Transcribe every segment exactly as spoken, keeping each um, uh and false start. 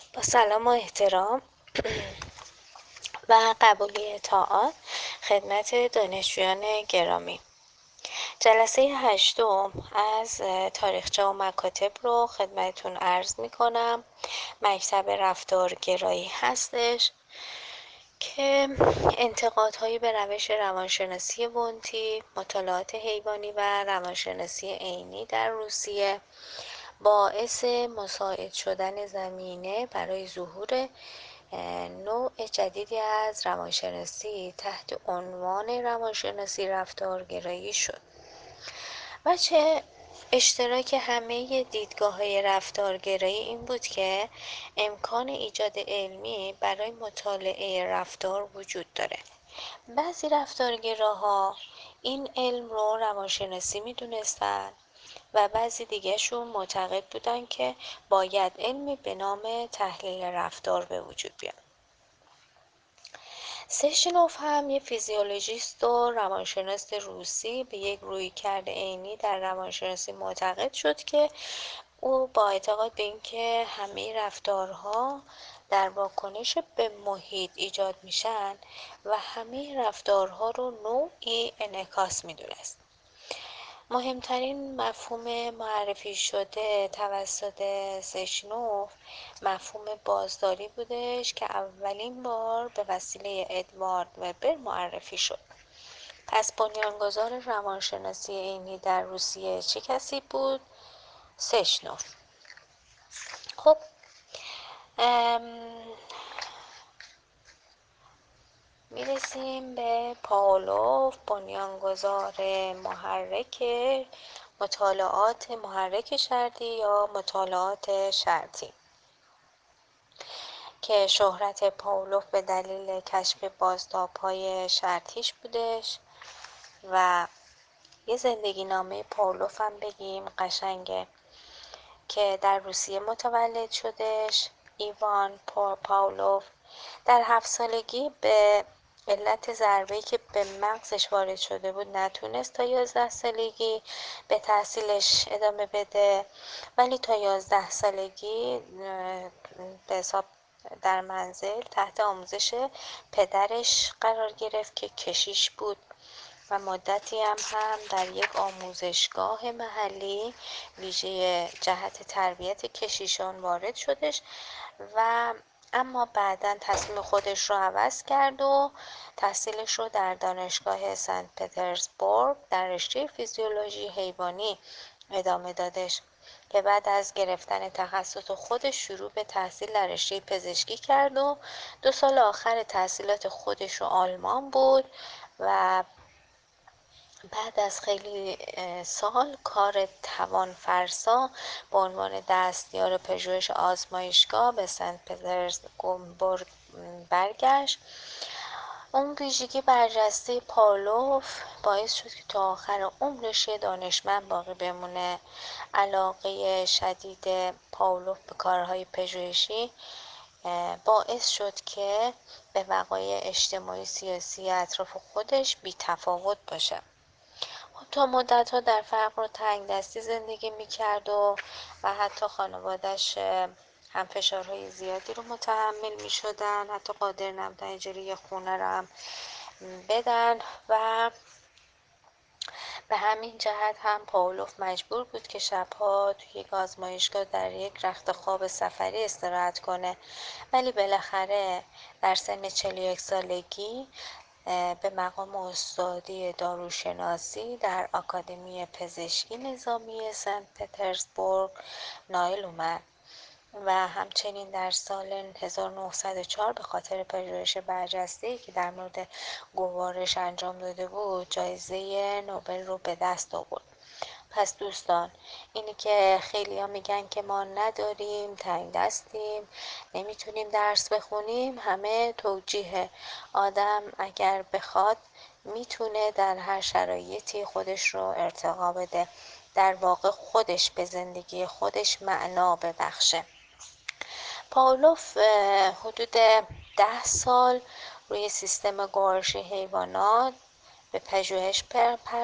با سلام و احترام و قبولی طاعات خدمت دانشجویان گرامی، جلسه هشتم از تاریخچه و مکاتب رو خدمتتون عرض می کنم. مکتب رفتارگرایی هستش که انتقادهایی به روش روانشناسی وونتی، مطالعات حیوانی و روانشناسی عینی در روسیه باعث مساعد شدن زمینه برای ظهور نوع جدیدی از روانشناسی تحت عنوان روانشناسی رفتارگرایی شد. و چه اشتراک همه دیدگاه‌های رفتارگرایی این بود که امکان ایجاد علمی برای مطالعه رفتار وجود داره. بعضی رفتارگراها این علم رو روانشناسی میدونستن و بعضی دیگهشون معتقد بودن که باید علمی به نام تحلیل رفتار به وجود بیاد. سشنوف هم یه فیزیولوژیست و روانشناس روسی به یک رویکرد عینی در روانشناسی معتقد شد که او با اعتقاد به اینکه همه رفتارها در واکنش به محیط ایجاد میشن و همه رفتارها رو نوعی انعکاس میدونست. مهمترین مفهوم معرفی شده توسط سشنوف مفهوم بازداری بودش که اولین بار به وسیله ادوارد وبر معرفی شد. پس بنیانگذار روانشناسی عینی در روسیه چه کسی بود؟ سشنوف. خب میرسیم به پاولوف، بنیانگذار محرک مطالعات محرک شرطی یا مطالعات شرطی که شهرت پاولوف به دلیل کشف بازتاب‌های شرطیش بودش و یه زندگی نامه پاولوف هم بگیم قشنگه که در روسیه متولد شدش. ایوان پاولوف در هفت سالگی به علت ضربه‌ای که به مغزش وارد شده بود نتونست تا یازده سالگی به تحصیلش ادامه بده، ولی تا یازده سالگی به حساب در منزل تحت آموزش پدرش قرار گرفت که کشیش بود و مدتی هم هم در یک آموزشگاه محلی ویژه جهت تربیت کشیشان وارد شدش و اما بعداً تصمیم خودش رو عوض کرد و تحصیلش رو در دانشگاه سنت پترزبورگ در رشته فیزیولوژی حیوانی ادامه دادش که بعد از گرفتن تخصص خودش شروع به تحصیل در رشته پزشکی کرد و دو سال آخر تحصیلات خودش رو آلمان بود و بعد از خیلی سال کار توانفرسا به عنوان دستیار پژوهش آزمایشگاه به سنت پترزبورگ برگشت. اون ویژگی برجسته پاولوف باعث شد که تا آخر عمرش دانشمند باقی بمونه. علاقه شدید پاولوف به کارهای پژوهشی باعث شد که به وقایع اجتماعی سیاسی اطراف خودش بی تفاوت باشه. تا مدت‌ها در فقر و تنگدستی زندگی می‌کرد و و حتی خانواده‌اش هم فشارهای زیادی رو متحمل می‌شدن، حتی قادر نبودن اجاره خونه رو هم بدن و به همین جهت هم پاولوف مجبور بود که شبها توی یک آزمایشگاه در یک رخت خواب سفری استراحت کنه، ولی بالاخره در سن چهل و یک سالگی به مقام استادی داروشناسی در آکادمی پزشکی نظامی سنت پترزبورگ نائل اومد و همچنین در سال هزار و نهصد و چهار به خاطر پژوهش برجسته‌ای که در مورد گوارش انجام داده بود جایزه نوبل رو به دست آورد. پس دوستان، اینی که خیلی ها میگن که ما نداریم، تنگ دستیم، نمیتونیم درس بخونیم، همه توجیه. آدم اگر بخواد میتونه در هر شرایطی خودش رو ارتقا بده، در واقع خودش به زندگی خودش معنا ببخشه. پاولوف حدود ده سال روی سیستم گوارش حیوانات به پژوهش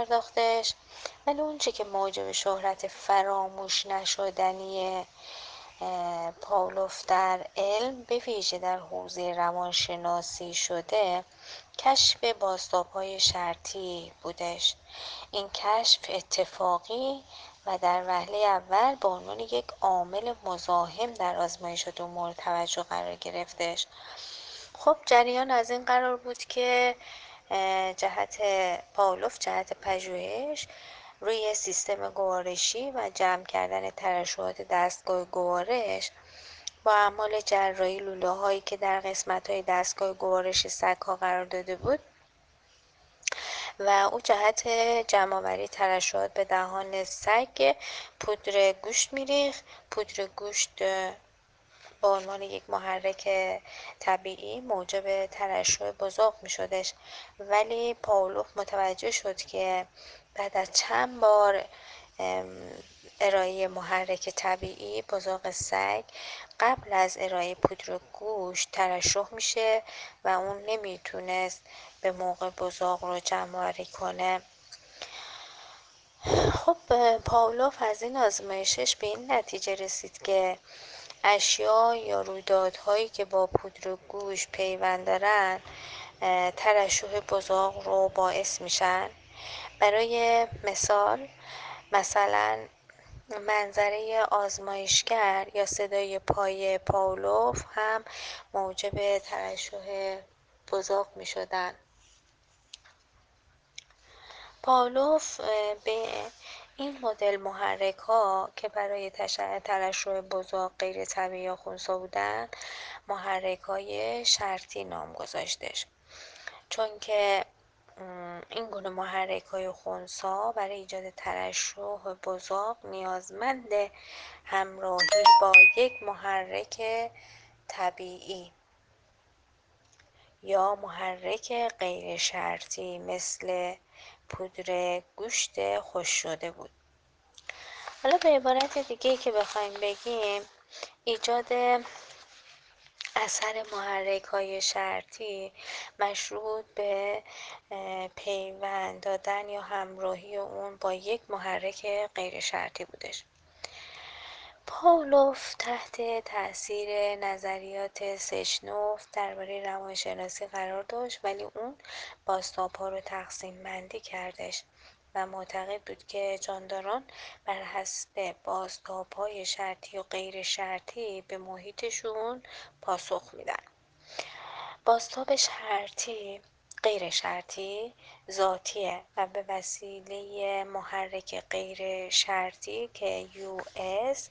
پرداختش، ولی اون چی که موجب شهرت فراموش نشدنی پاولوف در علم به ویژه در حوزه روانشناسی شده کشف بازتاب‌های شرطی بودش. این کشف اتفاقی و در وهله اول به عنوان یک عامل مزاحم در آزمایشات مورد توجه قرار گرفتش. خب جریان از این قرار بود که جهت پاولوف جهت پژوهش روی سیستم گوارشی و جمع کردن ترشحات دستگاه گوارش با اعمال جراحی لوله هایی که در قسمت های دستگاه گوارش سگ ها قرار داده بود و او جهت جمع‌آوری ترشحات به دهان سگ پودر گوشت میریخت. پودر گوشت به عنوان یک محرک طبیعی موجب ترشح بزاق می شدش، ولی پاولوف متوجه شد که بعد از چند بار ارائه محرک طبیعی بزاق سگ قبل از ارائه پودر گوشت ترشح میشه و اون نمیتونست به موقع بزاق رو جمع‌آوری کنه. خب پاولوف از این آزمایشش به این نتیجه رسید که اشیا یا رویدادهایی که با پودر گوشت پیوند دارن ترشح بزاق رو باعث میشن. برای مثال مثلا منظره آزمایشگر یا صدای پای پاولوف هم موجب ترشح بزاق می شدن. پاولوف به این مدل محرک ها که برای ترشح بزاق غیر طبیعی یا خنثی بودن محرک های شرطی نام گذاشتش، چون که این گونه محرک های خنثی برای ایجاد ترشح بزاق نیازمند همراهی با یک محرک طبیعی یا محرک غیر شرطی مثل پودر گوشت خشک شده بود. حالا به عبارت دیگه که بخوایم بگیم ایجاد اثر محرک های شرطی مشروط به پیوند دادن یا همراهی اون با یک محرک غیر شرطی بودش. پاولوف تحت تاثیر نظریات سچنوف درباره روانشناسی قرار داشت، ولی اون بازتاب‌ها رو تقسیم بندی کردش و معتقد بود که جانداران بر حسب بازتاب‌های شرطی و غیر شرطی به محیطشون پاسخ میدن. بازتاب شرطی غیر شرطی ذاتیه و به وسیله محرک غیر شرطی که یو اس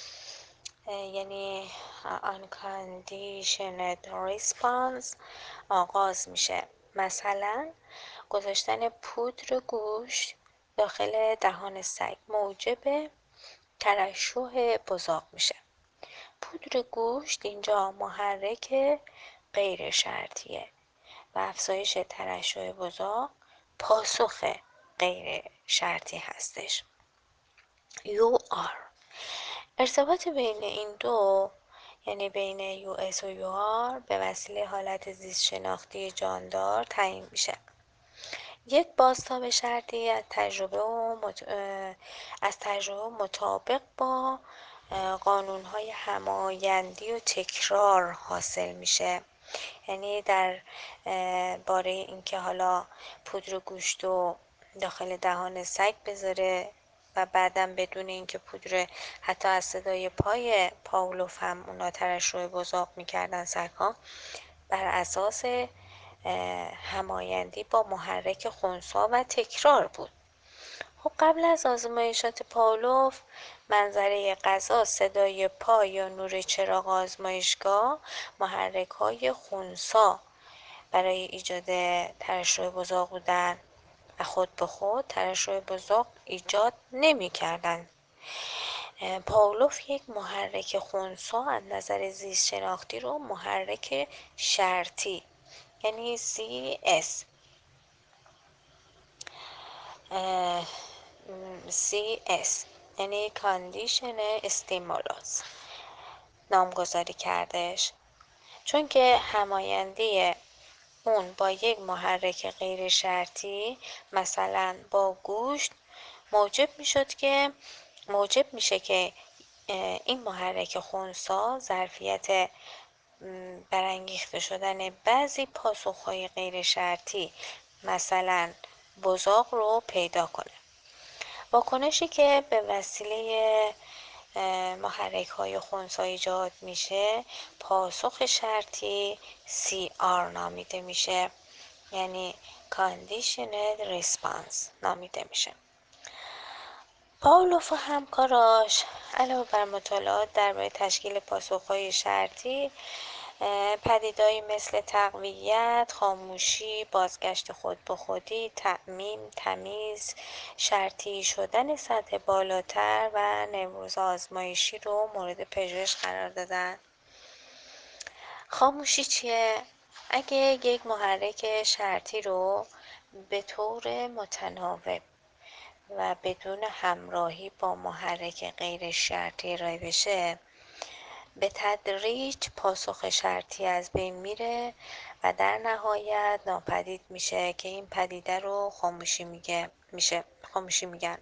یعنی unconditioned response آغاز میشه. مثلا گذاشتن پودر گوشت داخل دهان سگ موجب ترشح بزاق میشه. پودر گوشت اینجا محرک غیر شرطیه و افزایش ترشح بزاق پاسخ غیر شرطی هستش. یو آر ارتباط بین این دو یعنی بین یو اس و یو آر به وسیله حالت زیست شناختی جاندار تعیین میشه. یک بازتاب شرطی از تجربه و مت... از تجربه مطابق با قانون‌های همایندی و تکرار حاصل میشه. یعنی در باره اینکه حالا پودر گوشت رو داخل دهان سگ بذاره و بعدم بدون اینکه پودر حتی از صدای پای پاولوف هم اونا ترشح بزاق میکردن سگ‌ها بر اساس همایندی با محرک خنثی و تکرار بود. خب قبل از آزمایشات پاولوف منظره غذا، صدای پا یا نور چراغ آزمایشگاه محرک های خنثی برای ایجاد ترشح بزاق بودن و خود به خود ترشح بزاق ایجاد نمی کردن. پاولوف یک محرک خنثی از نظر زیست شناختی رو محرک شرطی یعنی سی اس سی اس یعنی کاندیشن استیمولوس نامگذاری کردش، چون که همایندی اون با یک محرک غیر شرطی مثلا با گوشت موجب میشد که موجب میشه که این محرک خنثی ظرفیت برانگیخته شدن بعضی پاسخهای غیر شرطی مثلا بزاق رو پیدا کنه. واکنشی که به وسیله محرک های خنثی ایجاد میشه پاسخ شرطی سی آر نامیده میشه، یعنی Conditional Response نامیده میشه. پاولوف و همکاراش علاوه بر مطالعات درباره تشکیل پاسخهای شرطی، پدیدهایی مثل تقویت، خاموشی، بازگشت خود به خودی، تعمیم، تمیز، شرطی شدن سطح بالاتر و نوروز آزمایشی رو مورد پژوهش قرار دادن. خاموشی چیه؟ اگه یک محرک شرطی رو به طور متناوب و بدون همراهی با محرک غیر شرطی ارائه بشه، به تدریج پاسخ شرطی از بین میره و در نهایت ناپدید میشه که این پدیده رو خاموشی میگه میشه خاموشی میگن.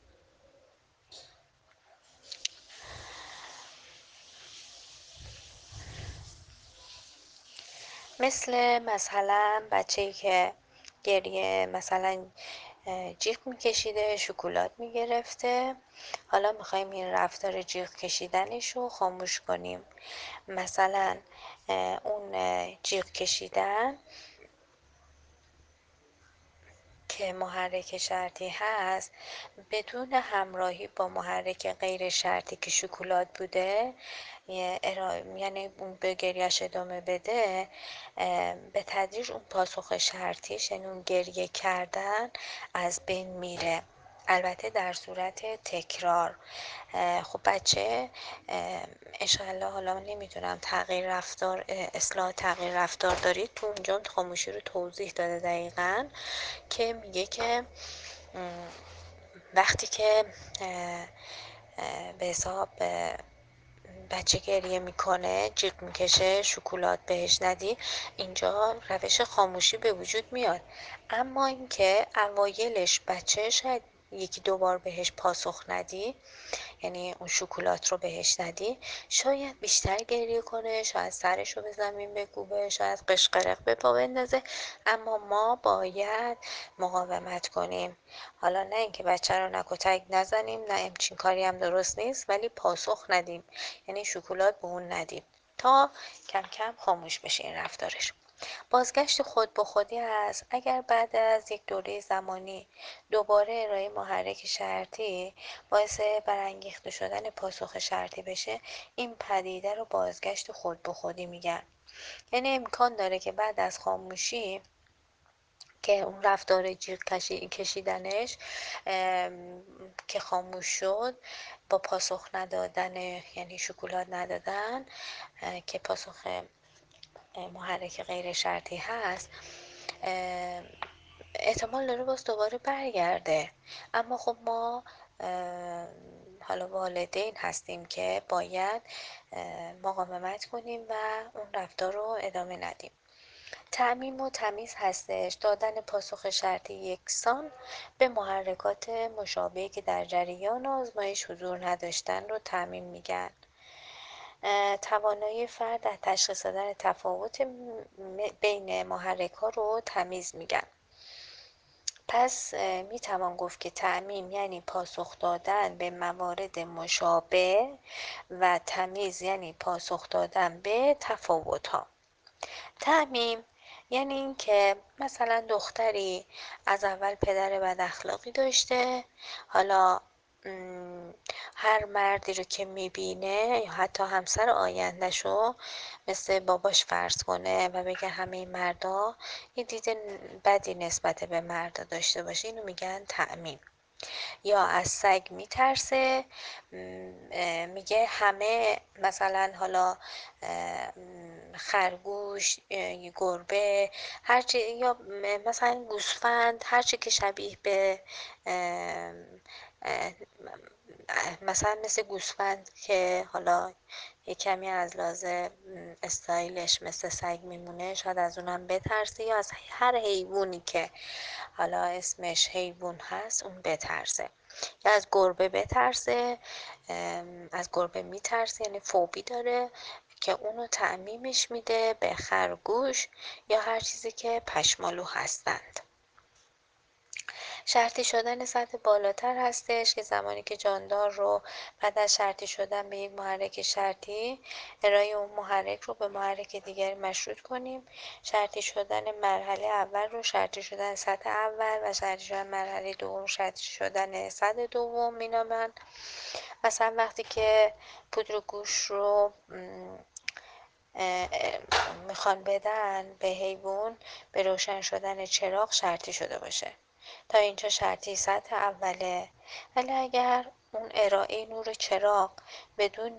مثل مثلا بچه‌ای که گریه مثلا جیغ میکشیده، شکلات میگرفته، حالا میخوایم این رفتار جیغ کشیدنش رو خاموش کنیم. مثلا اون جیغ کشیدن که محرک شرطی هست بدون همراهی با محرک غیر شرطی که شکلات بوده، یعنی اون به گریهش ادامه بده، به تدریج اون پاسخ شرطیش، یعنی اون گریه کردن، از بین میره، البته در صورت تکرار. خب بچه انشاءالله، حالا نمیدونم تغییر رفتار، اصلاح تغییر رفتار دارید، تو اونجا خاموشی رو توضیح داده دقیقاً که میگه که وقتی که به حساب بچه گریه میکنه، جیغ میکشه، شکلات بهش ندی، اینجا روش خاموشی به وجود میاد. اما اینکه اوایلش بچه شاید یکی دو بار بهش پاسخ ندی، یعنی اون شکلات رو بهش ندی، شاید بیشتر گریه کنه، شاید سرش رو به زمین بکوبه، شاید قشقرق به پا بندازه، اما ما باید مقاومت کنیم. حالا نه اینکه بچه رو نک و تک نزنیم، نه همچین کاری هم درست نیست، ولی پاسخ ندیم، یعنی شکلات به اون ندیم تا کم کم خاموش بشه این رفتارش. بازگشت خود به خودی هست. اگر بعد از یک دوره زمانی دوباره ارائه محرک شرطی باعث برانگیخته شدن پاسخ شرطی بشه، این پدیده رو بازگشت خود به خودی میگن. یعنی امکان داره که بعد از خاموشی که اون رفتار جیغ کشیدنش که خاموش شد، با پاسخ ندادن، یعنی شکلات ندادن که پاسخ محرک غیر شرطی هست، احتمال داره باز دوباره برگرده. اما خب ما حالا والدین هستیم که باید مقاومت کنیم و اون رفتار رو ادامه ندیم. تعمیم و تمیز هستش دادن پاسخ شرطی یکسان به محرکات مشابهی که در جریان آزمایش حضور نداشتن رو تعمیم میگن. توانایی فرد در تشخیص دادن تفاوت بین محرک ها رو تمیز میگن. پس میتوان گفت که تعمیم یعنی پاسخ دادن به موارد مشابه و تمیز یعنی پاسخ دادن به تفاوت ها. تعمیم یعنی این که مثلا دختری از اول پدر بد اخلاقی داشته، حالا هر مردی رو که میبینه یا حتی همسر آیندهشو مثل باباش فرض کنه و بگه همه مردا یه دید بدی نسبت به مردا داشته باشه، اینو میگن تعمیم. یا از سگ میترسه، میگه همه مثلا حالا خرگوش، گربه، هرچی، یا مثلا گوسفند، هرچی که شبیه به مثلا مثل گوسفند که حالا یه کمی از لحاظ استایلش مثل سگ میمونه، شاید از اونم بترسه، یا از هر حیوانی که حالا اسمش حیوان هست اون بترسه. یا از گربه بترسه، از گربه میترسه، یعنی فوبی داره که اونو تعمیمش میده به خرگوش یا هر چیزی که پشمالو هستند. شرطی شدن سطح بالاتر هستش که زمانی که جاندار رو بعد از شرطی شدن به یک محرک شرطی ارائه اون محرک رو به محرک دیگر مشروط کنیم. شرطی شدن مرحله اول رو شرطی شدن سطح اول و شرطی شدن مرحله دوم شرطی شدن سطح دوم مینامند. مثلا وقتی که پودر گوش رو میخوان بدن به حیوان به روشن شدن چراغ شرطی شده باشه. تا اینجا شرطی سطح اوله، ولی اگر اون ارائه نور چراغ بدون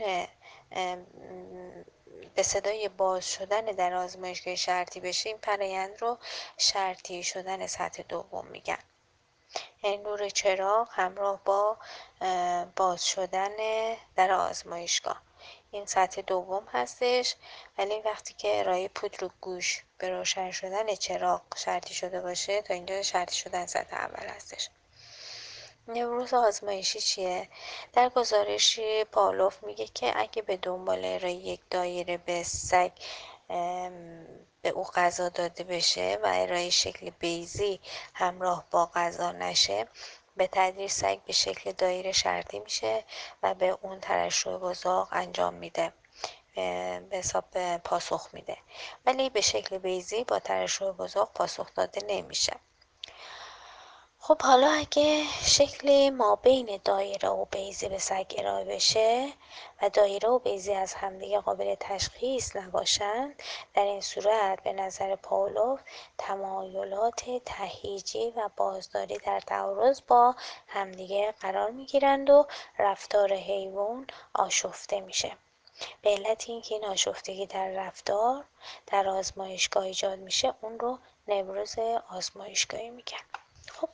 به صدای باز شدن در آزمایشگاه شرطی بشه، این فرآیند رو شرطی شدن سطح دوم میگن. یعنی نور چراغ همراه با باز شدن در آزمایشگاه، این سطح دوم هستش. ولی وقتی که ارائه پودر و گوش به روشن شدن چراغ شرطی شده باشه، تا اینجا شرطی شدن سطح اول هستش. نوروز آزمایشی چیه؟ در گزارشی پاولوف میگه که اگه به دنبال ارائه یک دایره به سگ به او غذا داده بشه و ارائه شکل بیضی همراه با غذا نشه، به تدریج سگ به شکل دایره شرطی میشه و به اون ترشح بزاق انجام میده، به حساب پاسخ میده. ولی به شکل بیضی با ترشح بزاق پاسخ داده نمیشه. خب حالا اگه شکل ما بین دایره و بیضی به سگ ارائه بشه و دایره و بیضی از همدیگه قابل تشخیص نباشند، در این صورت به نظر پاولوف تمایلات تهییجی و بازداری در تعارض با همدیگه قرار میگیرند و رفتار حیوان آشفته میشه. به علت اینکه این آشفتگی در رفتار در آزمایشگاه ایجاد میشه، اون رو نوروز آزمایشگاهی میگن. خب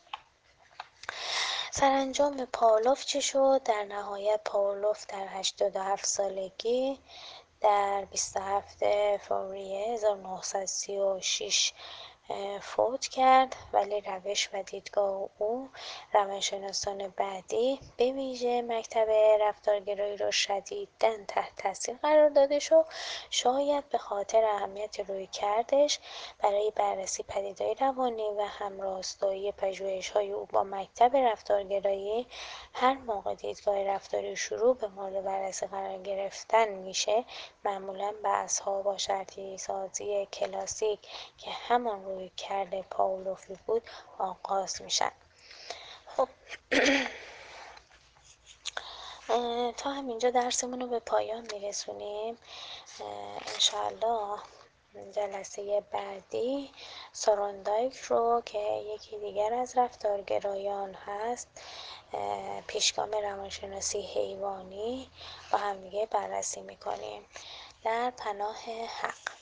سرانجام پاولوف چی شد؟ در نهایت پاولوف در هشتاد و هفت سالگی در بیست و هفتم فوریه هزار و نهصد و سی و شش فوت کرد. ولی روش و دیدگاه او روانشناسان بعدی به ویژه مکتب رفتارگرایی را شدیداً تحت تاثیر قرار دادش و شاید به خاطر اهمیت رویکردش برای بررسی پدیده‌های روانی و همراستایی پژوهش‌های او با مکتب رفتارگرایی، هر موقع دیدگاه رفتاری شروع به مورد بررسی قرار گرفتن میشه، معمولاً بحث‌ها با شرطی سازی کلاسیک که همان رویکرد پاولوفی بود آغاز میشن. خب تا همینجا درسمون رو به پایان میرسونیم. انشاءالله جلسه بعدی سوروندایک رو که یکی دیگر از رفتارگرایان هست، پیشگام روانشناسی حیوانی، با همدیگه بررسی میکنیم. در پناه حق.